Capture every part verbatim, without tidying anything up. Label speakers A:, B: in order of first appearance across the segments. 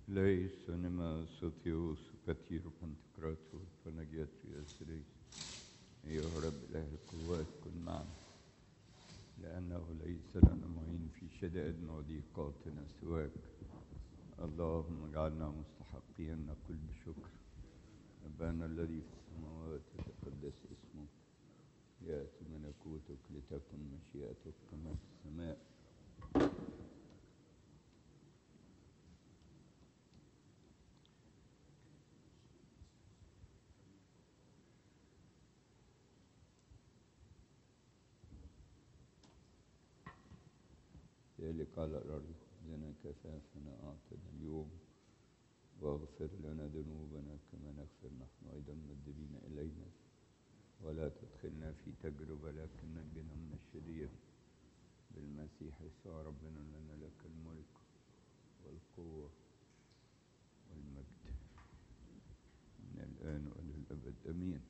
A: Leisonema sotios كثير بنتكراتور فنجات يسري يا رب إله القوات كن معنا لأنه ليس لنا معين في شدائدنا وضيقاتنا سواك. اللهم اجعلنا مستحقين نقول بشكر. أبانا الذي في السماوات يتقدس اسمك، يأتي ملكوتك، لتكن مشيئتك كما في السماء. ذلك على الأرض خبزنا كفافنا أعطنا اليوم، واغفر لنا ذنوبنا كما نغفر نحن أيضا المذنبين إلينا، ولا تدخلنا في تجربة لكن نجنا من الشرير، بالمسيح يسوع ربنا. لنا لك الملك والقوة والمجد من الآن وللأبد أمين.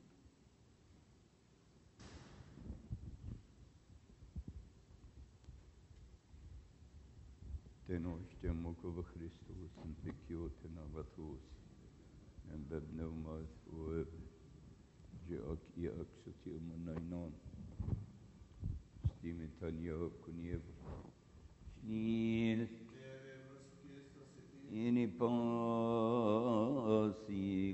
A: تنوش تمك بخريستوس بكيوتنا بطوس من بابنا وماث وجاءك إياك ستي أمنينان ستيمي تانيا كنيب شنيل إني باسي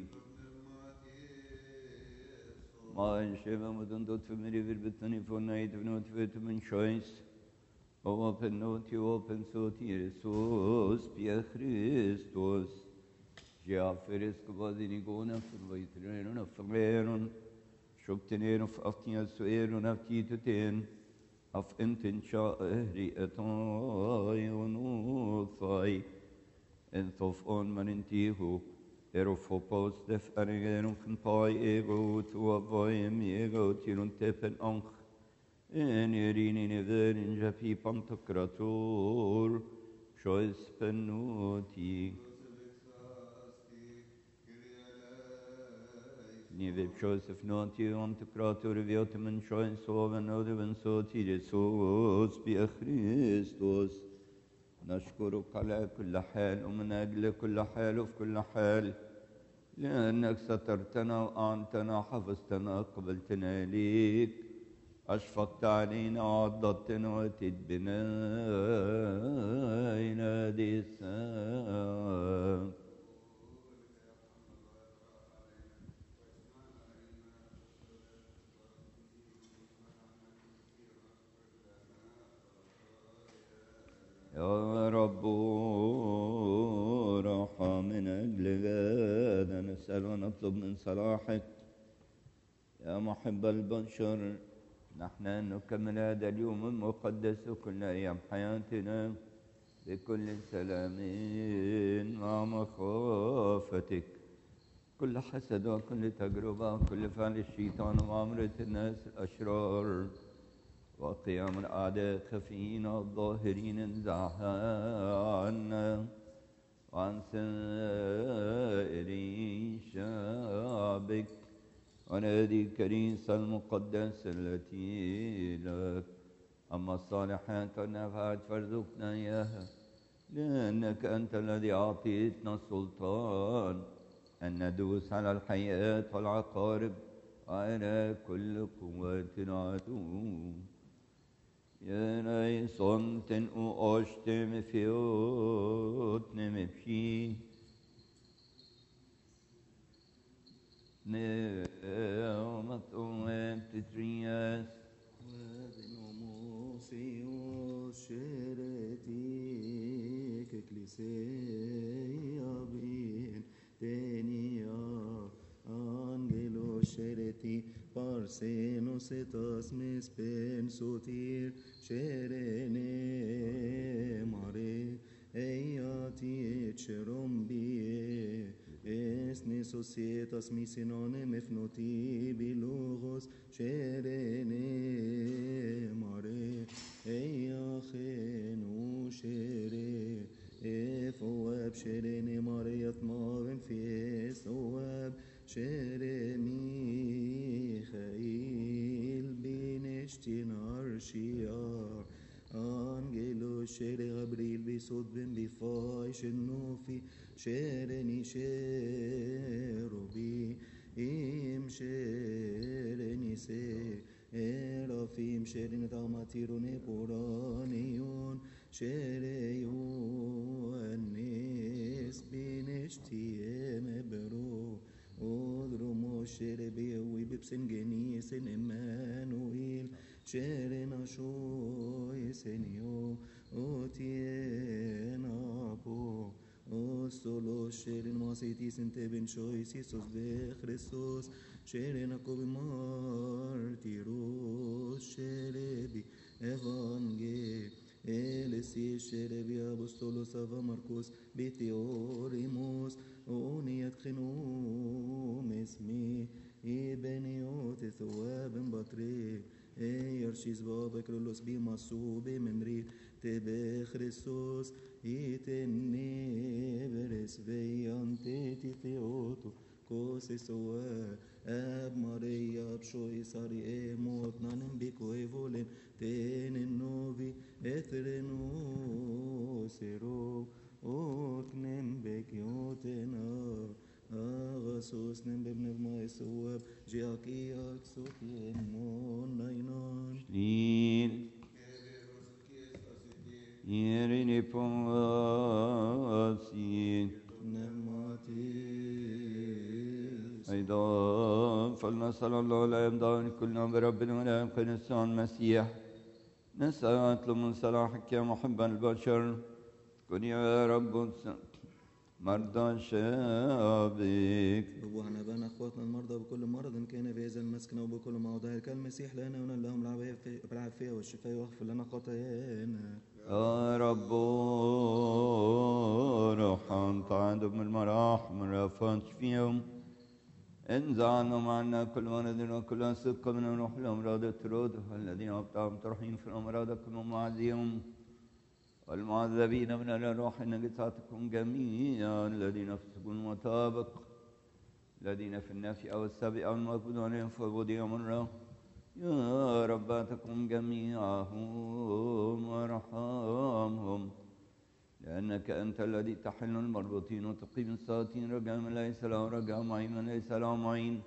A: ما إنشبه مدن دوت فمري بربطني فونايت بنوت فيت من شويس Open noti, open soti, Jesus, Pia Christus. Ja, feresk vadini gona, verweiteren of verleren. Schoptenen of aftias sueren of tituten. Of intensha ehri etai onuthai. En thof on manintihu. Erofopos def ergen of een pai ego to avoim ego tirun tepen anch. En erin in even japi pantokrator shoes penoti Nivip Joseph noti pantokrator viotemen shoes oven odeven soti Jesus بيا Christus. نشكرك على كل حال ومن أجل كل حال وفي كل حال، لأنك سترتنا وأعنتنا حفظتنا قبلتنا ليك، أشفقت علينا وعضدتنا وأتيت بنا إلى هذه الساعة. يا رب رحم من أجل هذا نسأل ونطلب من صلاحك يا محب البشر. نحن نكمل هذا اليوم المقدس وكل أيام حياتنا بكل سلام مع مخافتك. كل حسد وكل تجربة وكل فعل الشيطان ومعاملة الناس الأشرار وقيام الأعداء خفيين الظاهرين انزعها عنا وعن سائر شعبك وعن هذه الكنيسة المقدسة التي لك. أما الصالحات والنفعات فارزقنا إياها، لأنك أنت الذي أعطيتنا السلطان أن ندوس على الحياة والعقارب وعلى كل قوة عدو. يا ناي صمتن وأشتم فيوتن مبشي نعمة وابتدرياس
B: وبنوموسيوس شرتيك اكليسيا بين تانيا angelo shereti parsenos etas mes pensotir sherene mare eiati cherombie esne societas missinone mefnoti bilogos sherene mare eiachenu shere efowab sherene mare yatmavim fiesowab shere Michael bineshtin arshia Angelo shere Gabriel bisod ben bifai shenofi shereni sherobi im shereni se erafim sherin damatirone poranion shereyon nes binishtiem ebro odromo shere bewi bipsen genisen Emmanuel Sherena shoy senio otiena po o solo sheren masiti sente ben shoy sisos be Christos sherena kobi martiros sherebi evangel elesi sherebi apostolos ava Marcos biteorimos oniat khenum esmi ibeniot ثواب بطريق يرشيز بابا كرولوس بي مصوبي منري تبي خريستوس يتني برس بيان تيتي ثيوتو كوسي سوا اب ماريا بشوي صاري اي موت نانم بيكو ايفولين تين النوفي اثرنو سيرو اوكنم بكيوتنا Agasos nem bebnev mai soab Giaciac sotiem mon nainan
A: Shlil Yerini Pongasi
B: Nematis
A: أيضا فلنسأل الله لا يمضان كلنا بربنا ولا يبقى نسعى المسيح نسأل أطلب من صلاحك يا محب البشر كن يا رب مرضى شابك
B: ربوحنا بنا اخواتنا المرضى بكل مرض كان في هذا المسكن وبكل موضع كالمسيح لنا ونال لهم بالعافيه والشفاء واغفر لنا خطايانا
A: يا رب روحا تعدم المراحم رافات فيهم انزعنا معنا كل مرض وكل سق من روح الأمراض الترود الذين أبطأهم ترحين في الأمراض كلهم معزيهم والمعذبين من الروح نجساتكم جميعا الذين فسقوا المطابق الذين في النفي أو السبع أو المقبول عليهم فبوديهم الروح يا رب تكن جميعهم وارحمهم لأنك أنت الذي تحل المربوطين وتقيم الساطين رجاء من ليس له رجاء معين من ليس له معين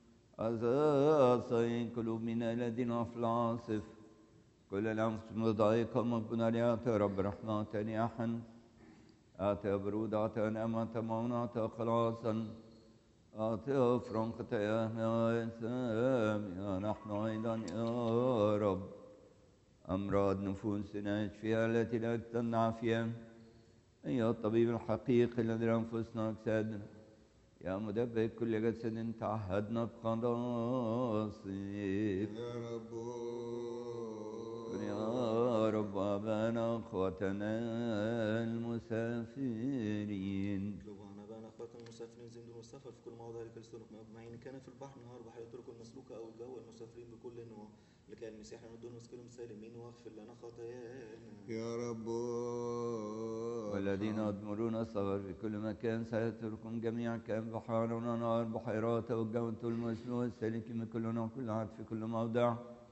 A: أساسين قلوبنا الذين في العاصف كل الأنفس مضايقة مقبول عليها يا رب رحمة تنياحا آتي برود آتي نعمة تماما آتي خلاصا آتي فرنقة يا يا نحن أيضا يا رب أمراض نفوسنا اشفيها التي لا تمنع فيها أيها الطبيب الحقيقي الذي أنفسنا أجسادنا يا مدبر كل جسد تعهدنا بقضاصيك
C: يا رب
A: يا رب أبانا أخوتنا المسافرين
B: ربوحنا بنا اخواتنا المسافرين زندوا والسفر في كل موضع لكريستون مجمعين كان في البحر نهار بحر الطرق المسلوكة أو الجو المسافرين بكل نوع لكي المسيح ندون مسكنهم سالمين واغفر لنا خطايانا
C: يا رب
A: والذين يضمرون السفر في كل مكان سيتركم جميعا كان بحارنا ونهار بحيرات والجو المسلوك السالكين من كل نوع كل عاد في كل موضع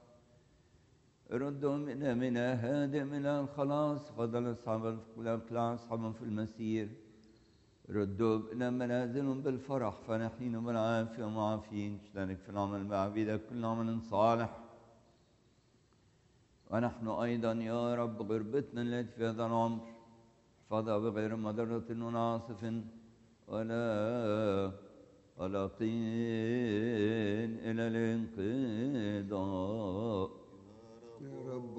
A: ردوا منا منا هادئ من الخلاص فضل أصحاب الأقلاع أصحابهم في المسير ردوا بنا منازلهم بالفرح فنحين بالعافية ومعافين اشترك في العمل مع عبيدك كل عمل صالح ونحن أيضا يا رب غربتنا التي في هذا العمر احفظها بغير مضرة وناصف ولا قلقين إلى الانقضاء
C: يا رب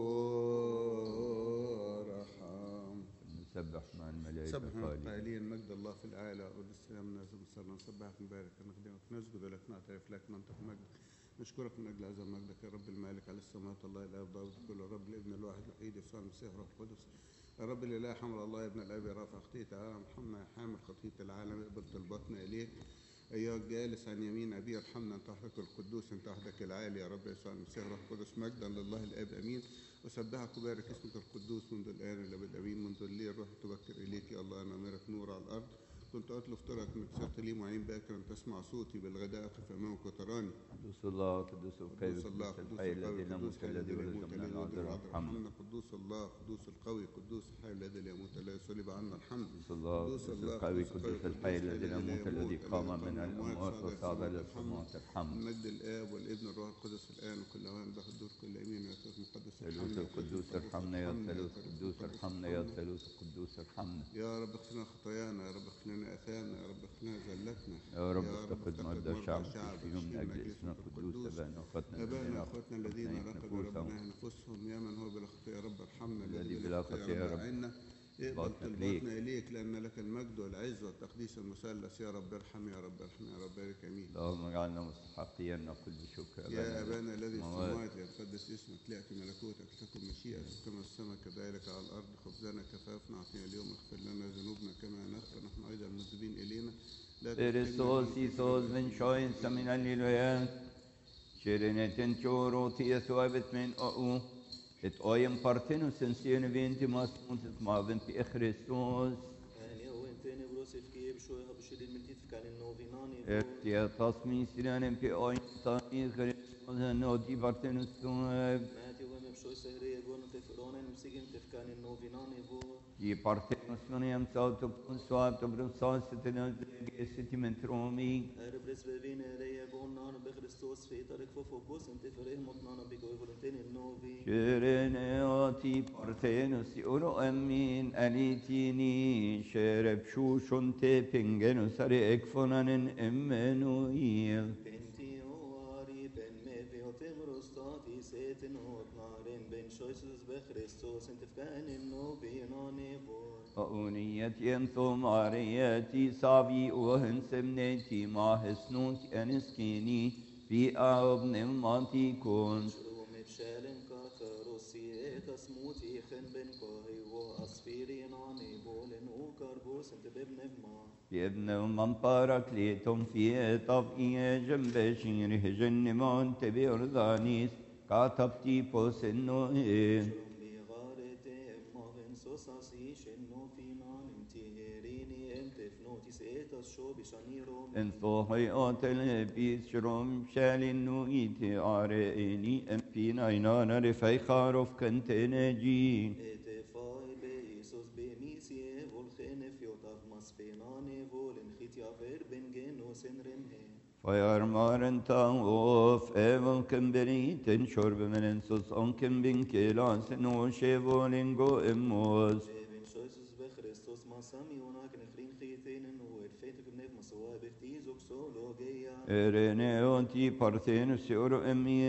C: ارحم
A: نسبح مع الملائكة
C: سبح
A: قائلين
C: قائلين مجد الله في الأعلى والسلام نازل صلى نسبحك نبارك نخدمك نسجد لك نعترف لك ننطق مجدك نشكرك من أجل هذا مجدك يا رب المالك على السماوات الله الآب ضابط كل رب الابن الواحد الوحيد يسوع المسيح روح القدس يا رب الإله حمل الله ابن الآب رافع خطية العالم ارحمنا يا حامل خطية العالم اقبل طلباتنا إليك أيها الجالس عن يمين أبي ارحمنا أنت وحدك القدوس أنت وحدك العالي يا رب يسوع المسيح روح القدس مجدا لله الآب أمين وسبحك وبارك اسمك القدوس منذ الآن إلى الأبد أمين منذ الليل روح تبكر إليك يا الله نمرك نور على الأرض كنت أطلب طرق إنك صرت لي معين باكرا تسمع صوتي بالغداء أقف أمامك وتراني.
A: قدوس الله قدوس القوي
C: قدوس الله
A: قدوس
C: قدوس
A: الحي
C: القوي
A: الذي لا
C: قدوس
A: يموت
C: الحي
A: الذي
C: الذي لا
A: ولد
C: يموت
A: من
C: الذي ولد من
A: العذراء
C: العذراء
A: ارحمنا.
C: ارحمنا. قدوس الله قدوس القوي قدوس الحي الذي لا يموت الذي صلب عنا الحمد.
A: قدوس الله
C: قدوس
A: قدوس
C: الله
A: القوي
C: قدوس القوي
A: قدوس الحي الذي لا يموت الذي قام من
C: الذي
A: الأموات وصعد إلى
C: السماوات
A: السماوات ارحمنا.
C: مجد الآب والابن والروح القدس الآن وكل أوان ضغط الدور كل يمين يا ثالوث مقدس
A: ثالوث القدوس ارحمنا يا ثالوث القدوس ارحمنا يا ثالوث القدوس ارحمنا.
C: يا رب اغفر لنا خطايانا، يا رب اغفر لنا آثامنا، يا رب اغفر لنا زلتنا،
A: يا رب افتقد مرضى شعبك
C: شعبك
A: فيهم من أجل اسمك القدوس أبانا وأخواتنا
C: أبانا أخواتنا الذين رقدوا
A: نفوسهم
C: ربنا نفوسهم يا من هو بلا خطية يا رب ارحمنا.
A: الذي بلا خطية يا رب
C: عنا اقبل
A: باطنك ليك.
C: طلباتنا إليك لأن لك المجد والعز والتقديس المثلث. يا رب ارحم يا رب ارحم يا رب بارك آمين.
A: اللهم اجعلنا مستحقين نقول بشكر
C: يا أبانا الذي في
A: السماوات.
C: السماوات ليتقدس اسمك، ليأتي ملكوتك، لتكن مشيئتك كما في السماء كذلك على الأرض. خبزنا كفافنا أعطينا اليوم، اغفر لنا ذنوبنا كما نغفر نحن أيضا المذنبين إلينا. لا
A: Kristus Isus vinskjøyen som min alleluia. Kjørenheten tjoro til Jesuavet min og et øyen partenus en sierne vinti mas mot et maven til Kristus.
B: يعني هو انتني بروسف كيب شوي هبشيل المنتيت في كان النوفيناني
A: Eftir tasmin sirenem til øyen tani Kristus noti partenus tueb.
B: ماتي وهم بشوي سهرية قولنا تفرون نمسيجن تفكان النوفيناني بو
A: Ki partenus manem sautu suab to brusas tenas gesiti mentromi.
B: ربرس بابين ريا قولنا بخريستوس في طريق فوفو بوس انت فريه مطنانا بيقول فلنتين النوفي
A: Kjørenheti partenus i oro emmin elitini Kjørep sjusjon te pingenus er ekfonanen Emmanuel.
B: بنتي واري بن ميفي وتمرستاتي سيتن وطنارين بن شويسوس بخريستوس انت فكان النوفيناني بو
A: أونيت ينثم عرياتي صعبي وهن سمنتي ما هسنوت أنسكيني في أبن الماتي كون.
B: شروم بشالن كاكاروسي كسموتي خن بن كاهي وأصفيرين عني بولن وكربوس انت بابن بما
A: بابن من باراكليتم في طفئي جنب شيره جنمان تبيرضانيس كاتبتي بوسنوه.
B: شروم بغارتي اما بن سوساسي شنو فينا نمتهريني انت فنوتي سيتاس شو بشانيرو
A: انثوهي اوتل بيس شروم شالينو ايتي عرائني امبين عينانا رفاي خاروف كنت نجي.
B: اتفاي بيسوس بميسي والخين فيوتاف مسفيناني فولن خيتيا فير بن جنوس رمهي
A: Fayarmaren tağof evvel kemberiten şorbe menen sus onken bin kelasen o şevolingo emos.
B: بن شويسوس بخريستوس ما سامي هناك نخرين خيتين ويرفيتك بنيف مسوا بفتيزوك سولوجيا
A: Erene oti partenus euro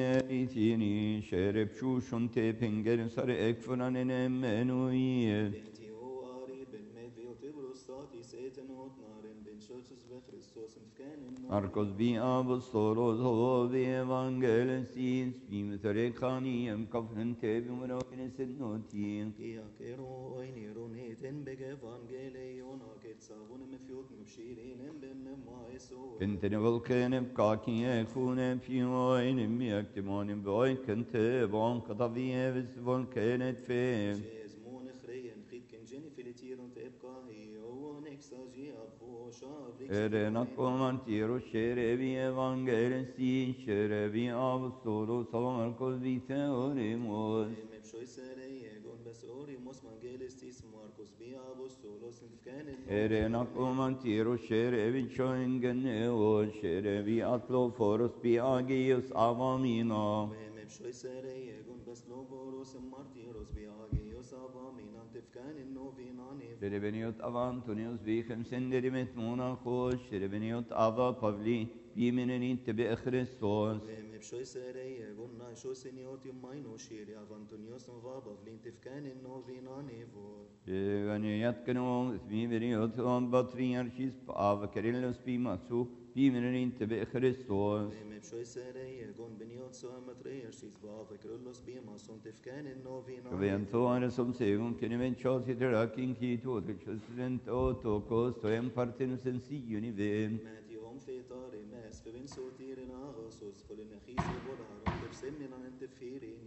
A: emietini şerep şuşun te pengerin sarı ekfunanen emmenuiyet.
B: بنتي هو قريب بن ميفي وتبرستاتي سيتن وطنارين بن شويسوس بخريستوس انفكان النور
A: Arkos bi apostolos ho bi evangelisis bi metrekaniem kafnen te bi muravinesin notin.
B: يا كيرو وينيرو نيتن بك فانجيليون اكيد صابون مفيوت مبشيرين بن ما يسوع
A: Entene volkenem kakiye kunem fioinem mi aktimanim boy kente bon kadaviyevis volkenet fe.
B: زمون خريا خيت كن جيني فيليتيرون تبقى هي هو نكساجي ابو شابريك
A: Erena komantiro şerevi evangelisi şerevi apostolos salmarkos bi teoremos.
B: مبشوي ساري يقول بس اوري موس مانجيلس تيس ماركوس بي ابوستولوس انفكان
A: Erena komantiro şerevi çoingene o şerevi atloforos bi agios avamina.
B: مبشوي ساري يقول بس لوبوروس مارتيروس بي اجيوس ابامين انتفكان النوفيناني
A: Şerebeniot avantonios bi khemsenderimet mona khoş şerebeniot ava pavli bi menenit be Christos.
B: مبشوي ساري يقول ناشو سينيوتي ماينو شيري افانتونيوس نفابا فلين تفكان النوفيناني فور
A: Şerebeniot kano bi beriot on patriarchis ava kerillos bi matsu bi menenit be Christos.
B: مبشوي ساري يقول بنيوت سوا متريرشيس بافا كرولوس بيما سون تفكان النوفيناني
A: Kventoane som segum kenemen chosi drakin kito de chosrent oto kosto em partenus en siuni vem.
B: ماتيهم في طاري ماس فبن سوتير ناغوسوس فلنخيس بولارون تفسمنا انت فيريني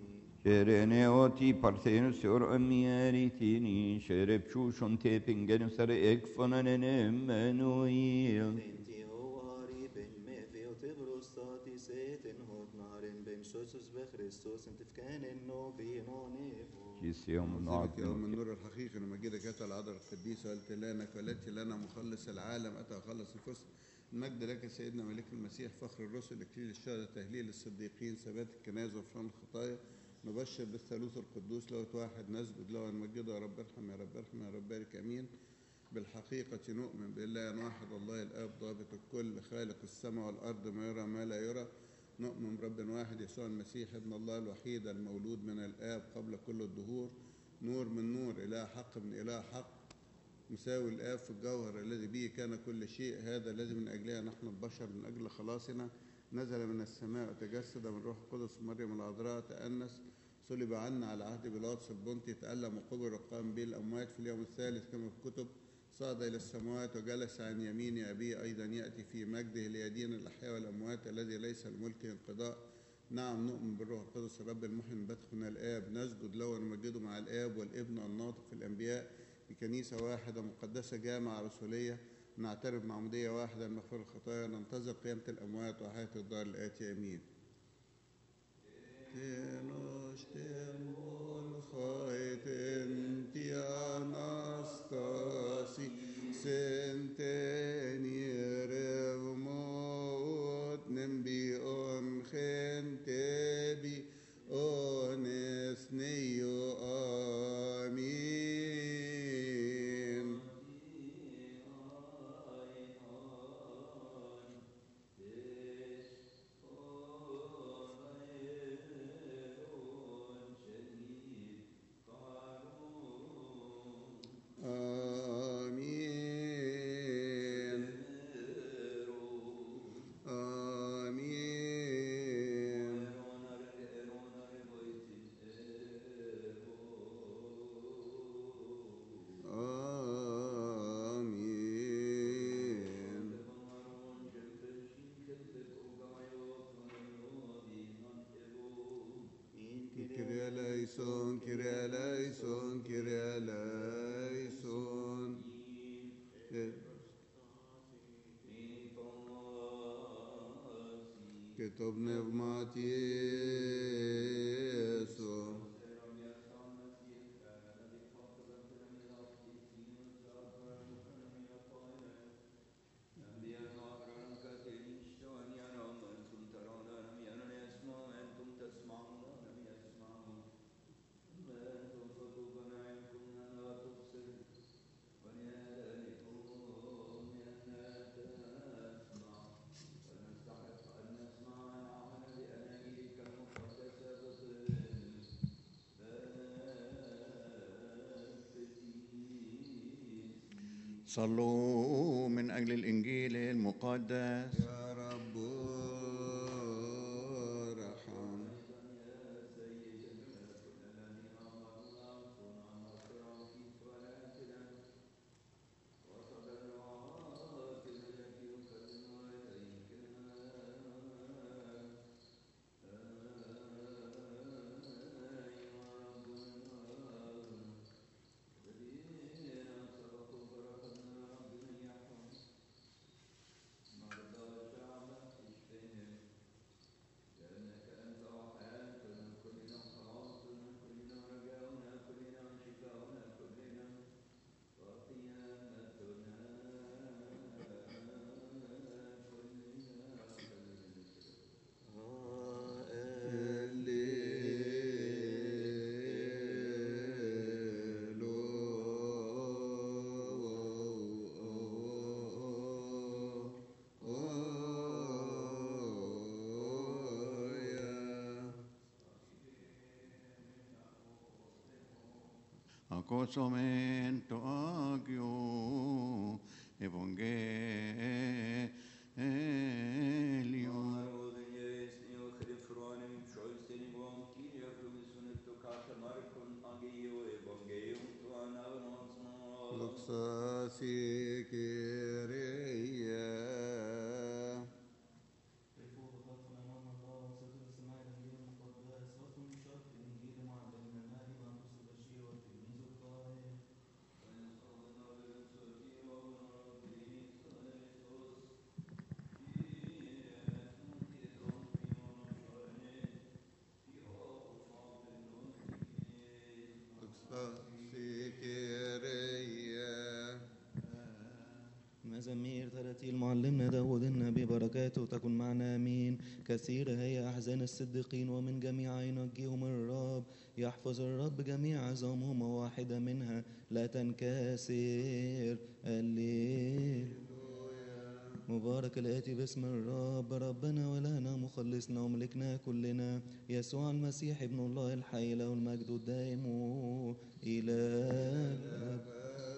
A: Şerene oti partenus yor amiyaritini şerep çuşun tepingen sarı ekfanan Emmanuel.
B: Inti hoari ben mefi o tebrostati seten hot naren ben shosus be Christos intifkanen no bino nevo.
A: Kisiyom
C: نعظمك يا أم
A: na'atmuk.
C: النور الحقيقي لما جيتك أتى العذراء القديسة قلت لنا ولدت لنا مخلص العالم أتى خلص الفرس المجد لك سيدنا ملك المسيح فخر الرسل اكليل الشهداء تهليل الصديقين ثبات الكنائس وغفران الخطايا نبشر بالثالوث القدوس لوت واحد نسجد له ونمجده يا رب ارحم يا رب ارحم يا رب بارك امين. بالحقيقة نؤمن بالله أن واحد الله الآب ضابط الكل خالق السماء والأرض ما يرى ما لا يرى. نؤمن برب واحد يسوع المسيح ابن الله الوحيد المولود من الآب قبل كل الدهور نور من نور إله حق من إله حق مساوي الآب في الجوهر الذي به كان كل شيء. هذا الذي من أجلها نحن البشر من أجل خلاصنا نزل من السماء وتجسد من روح القدس مريم العذراء تأنس صلب عنا على عهد بيلاطس البنطي تألم وقبر وقام به الأموات في اليوم الثالث كما في الكتب صعد إلى السماوات وجلس عن يمين أبيه أيضا يأتي في مجده ليدين الأحياء والأموات الذي ليس الملك انقضاء. نعم نؤمن بالروح القدس الرب المحيي المنبثق من الآب نسجد له ونمجده مع الآب والابن الناطق في الأنبياء بكنيسة واحدة مقدسة جامعة رسولية نعترف معمودية واحدة لمغفرة الخطايا ننتظر قيامة الأموات وحياة الدار الآتية آمين. Son, Kyrie eleison, Kyrie eleison. Και το πνεύμα Ιησού.
D: صلوا من أجل الإنجيل المقدس.
C: يا رب ارحم.
D: Accosomento agio evangelium.
C: Doxasi Kyrie.
B: مزامير تراتيل معلمنا داود النبي بركاته تكن معنا امين. كثيرة هي احزان الصديقين ومن جميع ينجيهم الرب. يحفظ الرب جميع عظامهم وواحدة منها لا تنكسر. الليل مبارك الآتي باسم الرب ربنا ولنا مخلصنا وملكنا كلنا يسوع المسيح ابن الله الحي له المجد الدائم إلى الأبد.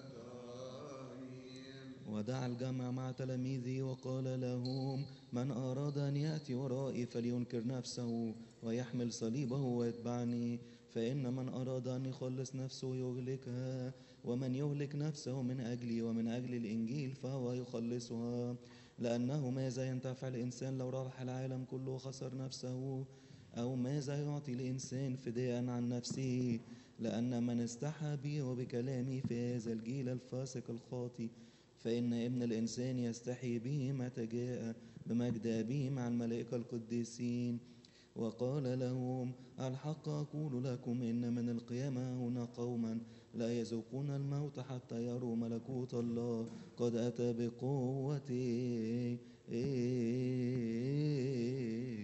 B: ودعا الجمع مع تلاميذه وقال لهم من أراد أن يأتي ورائي فلينكر نفسه ويحمل صليبه ويتبعني. فإن من أراد أن يخلص نفسه يهلكها ومن يهلك نفسه من أجلي ومن أجل الإنجيل فهو يخلصها. لأنه ماذا ينتفع الإنسان لو ربح العالم كله وخسر نفسه؟ أو ماذا يعطي الإنسان فداء عن نفسه؟ لأن من استحى بي وبكلامي في هذا الجيل الفاسق الخاطي فإن ابن الإنسان يستحي به متى جاء بمجد أبيه مع الملائكة القديسين. وقال لهم الحق أقول لكم إن من القيامة هنا قوما لا يذوقون الموت حتى يروا ملكوت الله قد أتى بقوته.